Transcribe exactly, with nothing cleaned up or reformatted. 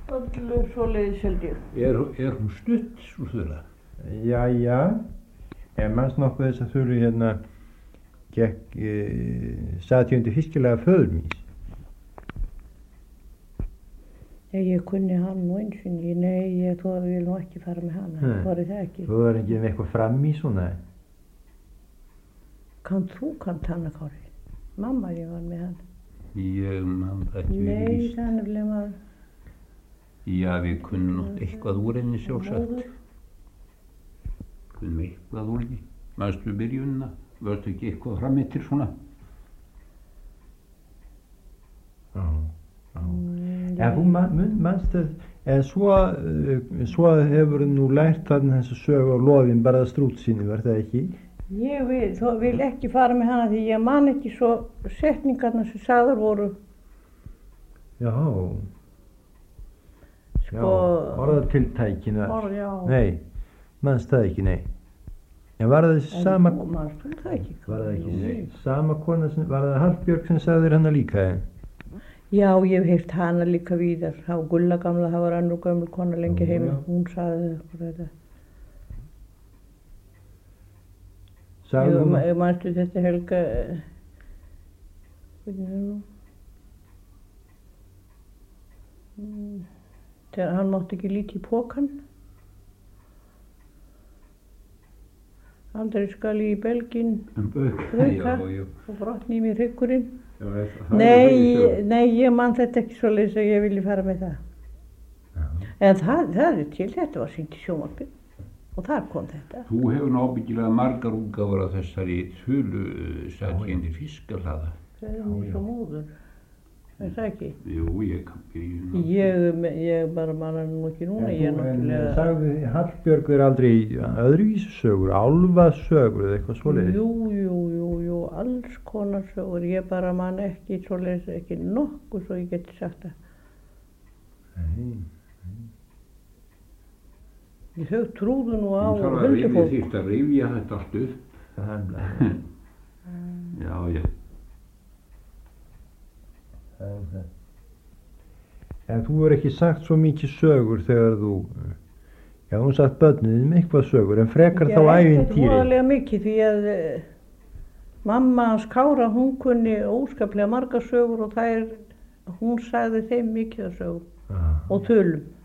öllu svoleiðis held ég. Er, er hún stutt, svo þurra? Jæja, ég mannst nokkuð þess að þurru hérna gekk e, sati undir fiskilega föður míns. Ég, ég kunni hann nú eins og ég, nei, ég þó vil nú ekki fara með hana, Nei. það er það ekki. Þú er ekki með eitthvað fram í svona? Kann þú kannt hana, Kári? Mamma ég var með hana. Ég man það ekki Nei, víst. það er nefnilega maður. Já, við kunnum nátt eitthvað úr henni sjálfsagt. Móður. Kunnum eitthvað úr henni. Manstu byrjunina? Vörstu ekki eitthvað fram eftir svona? Já, já. Mm, En þú man- manst það, eða svo, uh, svo hefur nú lært þarna þessu sögu á lofin bara strútsinu, var það ekki? Ég vil, þó vil ekki fara með hana því ég man ekki svo setningarna sem sagðar voru. Já, já, Sko, orðatiltækinu. orð, já. Nei, manst það ekki, nei. En var það En sama, þú manst þú það ekki? var það ekki, Jú. nei, sama kona, sem, var það Hallbjörg sem sagði þér hana líka? Já, ég hef heyrt hana líka víðar. Það var Gulla gamla, það var annur gömul kona lengi Já, heima. já. Hún sagði okkur þetta. Sagði Ég, hún? ma- ég manstu þetta Helga, eh, hvernig er nú? Mm, Þegar hann mátti ekki líti í pokan. Aldrei skal ég í belgin Um bauka? Bauka? Já, já. og brotni í mér hryggurinn. Já, er það- það er Nei, þannig sögur. nei, ég man þetta ekki svoleiðis að ég vilji fara með það. Já. En það, það er til, þetta var sýnt í sjónvarpi og þar kom þetta. Þú hefur nábyggilega margar útgáfur af þessari þulu satjandi fiskalaða. Það er mér svo móður, er það ekki? Jú, ég kann byrjun. Ég, ég bara manna nú ekki núna, ég er En, en náttúrulega... sagði Hallbjörg er aldrei öðruvísi sögur, álfasögur eða eitthvað svoleiðis? Jú, jú, jú, jú, alls konar sögur, ég bara man ekki svoleiðis, ekki nokkuð svo ég geti sagt það. Nei. Þau trúðu nú á Þú þarf að rifja huldufólk. þýrt að rifja þetta allt upp. Það er það. Já, já. Það er það. En þú er ekki sagt svo mikið sögur þegar þú, já þú sagt börnið með eitthvað sögur, en frekar þá Þetta er ævintýri. voðalega mikið því að eh, mamma hans Kára, hún kunni óskaplega margar sögur og það er, hún sagði þeim mikið af sögur Ah, og þulum.